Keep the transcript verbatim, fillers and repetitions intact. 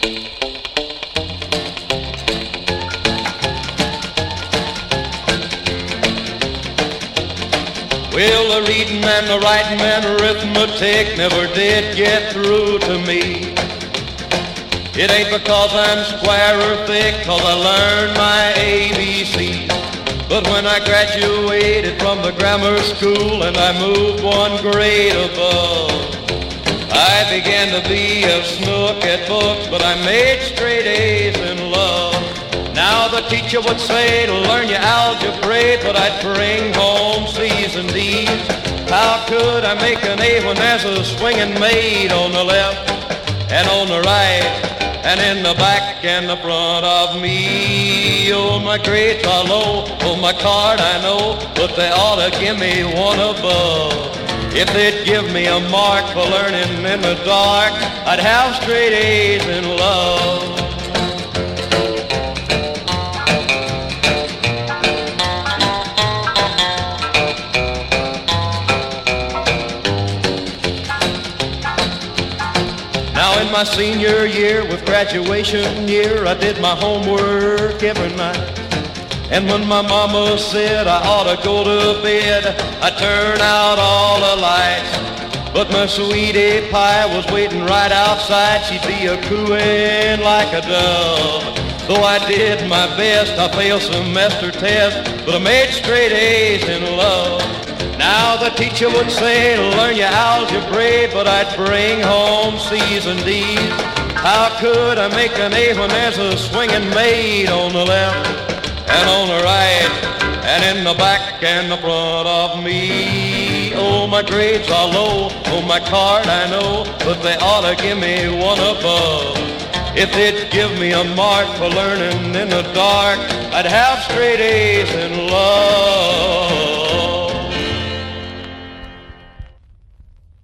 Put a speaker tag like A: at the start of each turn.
A: Well, the reading and the writing and arithmetic never did get through to me. It ain't because I'm square or thick, 'cause I learned my A B C. But when I graduated from the grammar school and I moved one grade above, I began to be a snook at books, but I made straight A's in love. Now the teacher would say to learn your algebra, but I'd bring home C's and D's. How could I make an A when there's a swinging maid on the left and on the right and in the back and the front of me? Oh, my grades are low, oh, my card I know, but they ought to give me one above. If they'd give me a mark for learning in the dark, I'd have straight A's in love. Now in my senior year, with graduation year, I did my homework every night. And when my mama said I ought to go to bed, I turned out all the lights. But my sweetie pie was waiting right outside. She'd be a cooing like a dove. Though I did my best, I failed semester tests, but I made straight A's in love. Now the teacher would say to learn your algebra, but I'd bring home C's and D's. How could I make an A when there's a swinging maid on the left and on the right and in the back and the front of me? Oh, my grades are low, oh, my card I know, but they ought to give me one above. If they'd give me a mark for learning in the dark, I'd have straight A's in love.